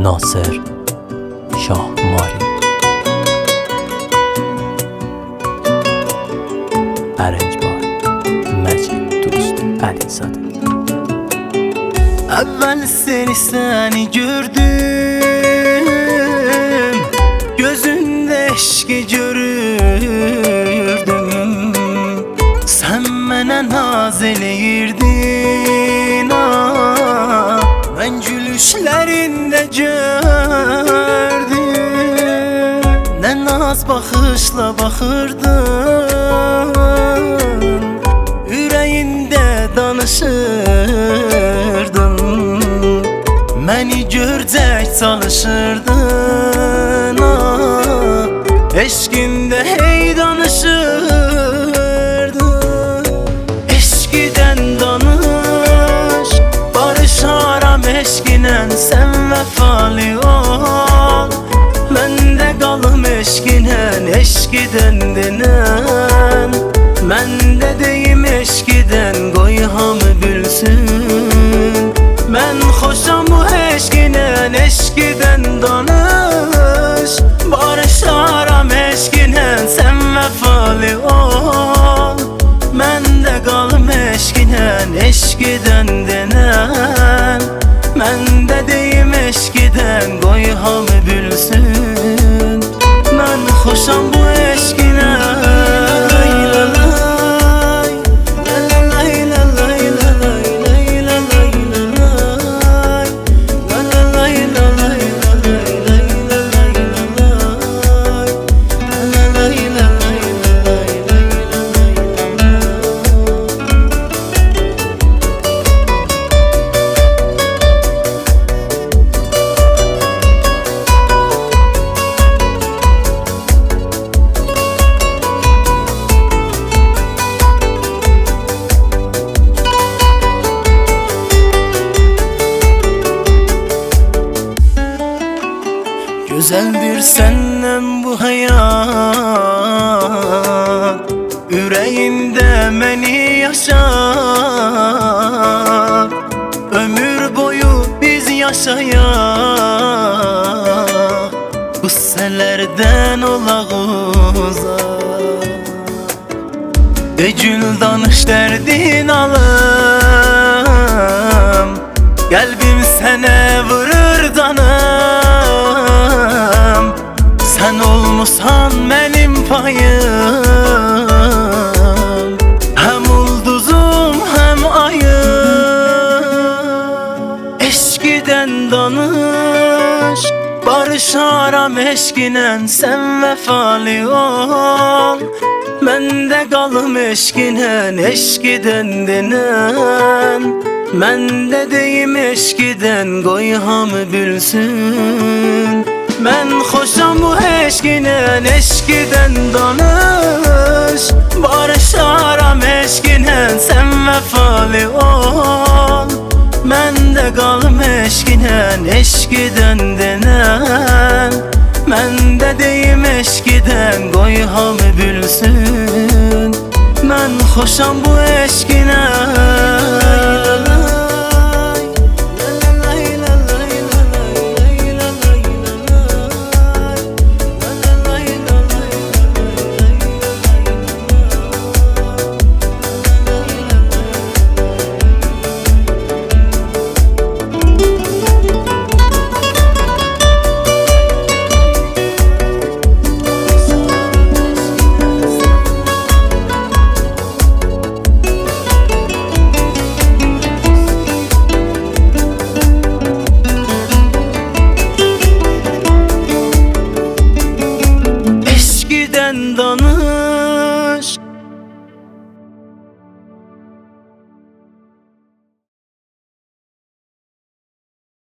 Nasır Şahmari Ərencbar Məcid Dost Əlizadə. Evvel seni gördüm, gözünde eşki görürdüm. Sen mene naz eleyirdin, ben gülüşlerinde gördüm. Ne naz bakışla bakırdın, yüreğinde danışırdın. Məni görcək çalışırdın, eşkində hey danışırdın. Eşkidən danış, barışaram eşkinən, sən vəfalı ol. Məndə qalım eşkinən, eşkidən denən. Məndə deyim eşkidən, qoy hamı bilsin. Mən xoşam bu eşkinən, eşkidən danış. Barışaram eşkinən, sən vəfalı ol. Məndə qalım eşkinən, eşkidən denən. Məndə deyim eşkidən, qoy hamı bilsin. Mən xoşam bu eşkinən. Güzeldir senden bu hayat, yüreğinde beni yaşat. Ömür boyu biz yaşayak, qüsselerden olaq uzaq. Gül danış derdin alım, qəlbim sənə vurur danım. Sen olmusan benim payım, hem ulduzum hem ayım. Eşkiden danış, barışaram eşkinen, sen vefalı ol. Məndə qalım eşkinen, eşkiden denen. Məndə deyim eşkiden, qoy hamı bilsin. Mən xoşam bu eşkinən, eşkidən danış. Barışaram eşkinən, sən vəfalı ol. Məndə qalım eşkinən, eşkidən denən. Məndə deyim eşkidən, qoy hamı bilsin. Mən xoşam bu eşkinən.